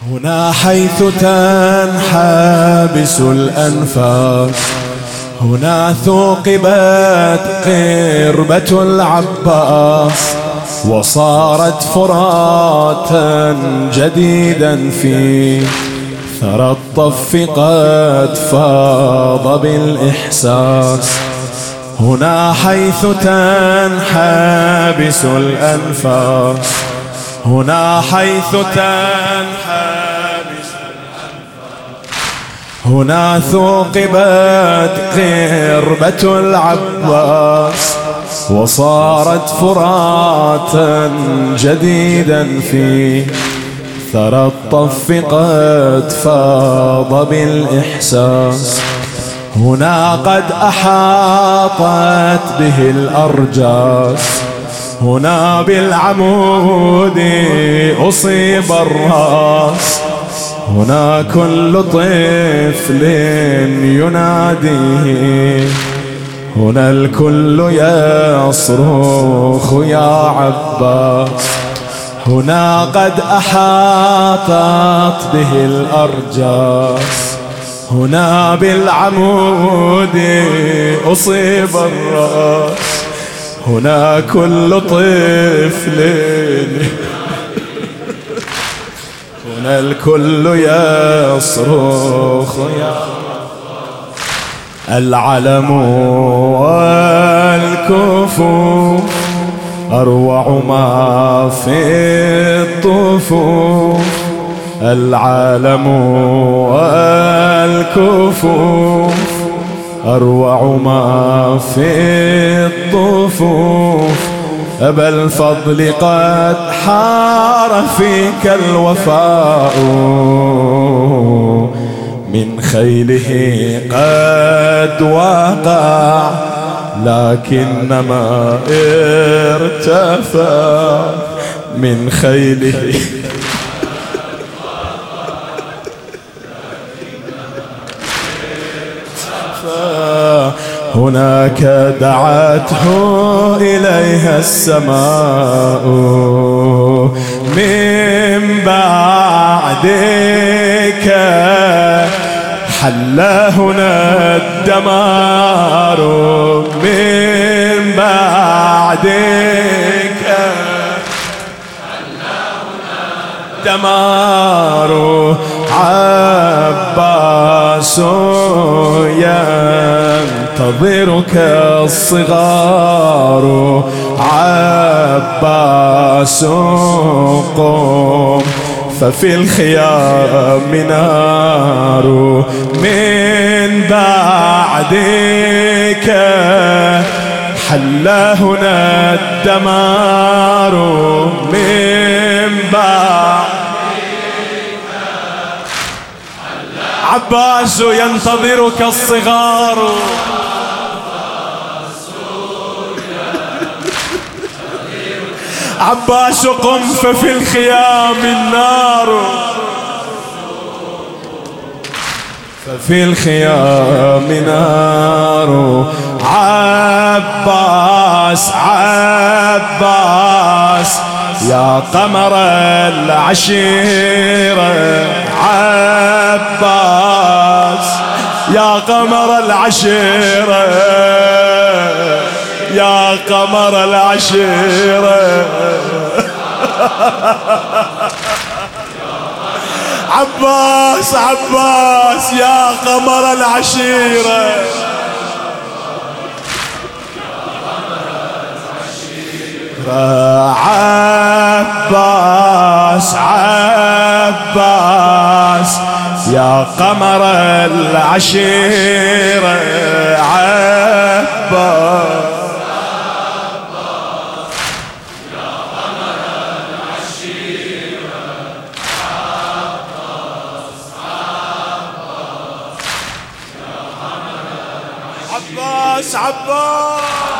هنا حيث تنحبس الأنفاس، هنا ثوقبت قربة العباس، وصارت فراتا جديدا في ثرى الطف قد فاض بالإحساس. هنا حيث تنحبس الأنفاس، هنا حيث تنحبس الأنفاس، هنا ثوقبت قربة العباس، وصارت فراتا جديدا في ثرى الطف قد فاض بالإحساس. هنا قد أحاطت به الأرجاس، هنا بالعمود أصيب الرأس، هنا كل طفل يناديه، هنا الكل يصرخ يا عباس. هنا قد أحاطت به الأرجاس، هنا بالعمود أصيب الرأس، هنا كل طفل هنا الكل يصرخ يا العلم والكفوف أروع ما في الطفوف. العالم والكفوف أروع ما في الطفوف. أبا الفضل قد حار فيك الوفاء، من خيله قد وقع، لكنما ارتفع من خيله. هناك دعته إليها السماء، من بعدك حل هنا الدمار، من بعدك حل هنا الدمار. عباس ينتظرك الصغار، عباس قم ففي الخيام نار، من بعدك حل هنا الدمار، من بعدك عباس ينتظرك الصغار. عباس قم ففي الخيام النار، ففي الخيام نار. عباس عباس يا قمر العشيرة، عباس يا قمر العشيرة، يا قمر العشيرة. عباس عباس يا قمر العشيرة، عباس عباس يا قمر العشيرة، عباس عباس عباس.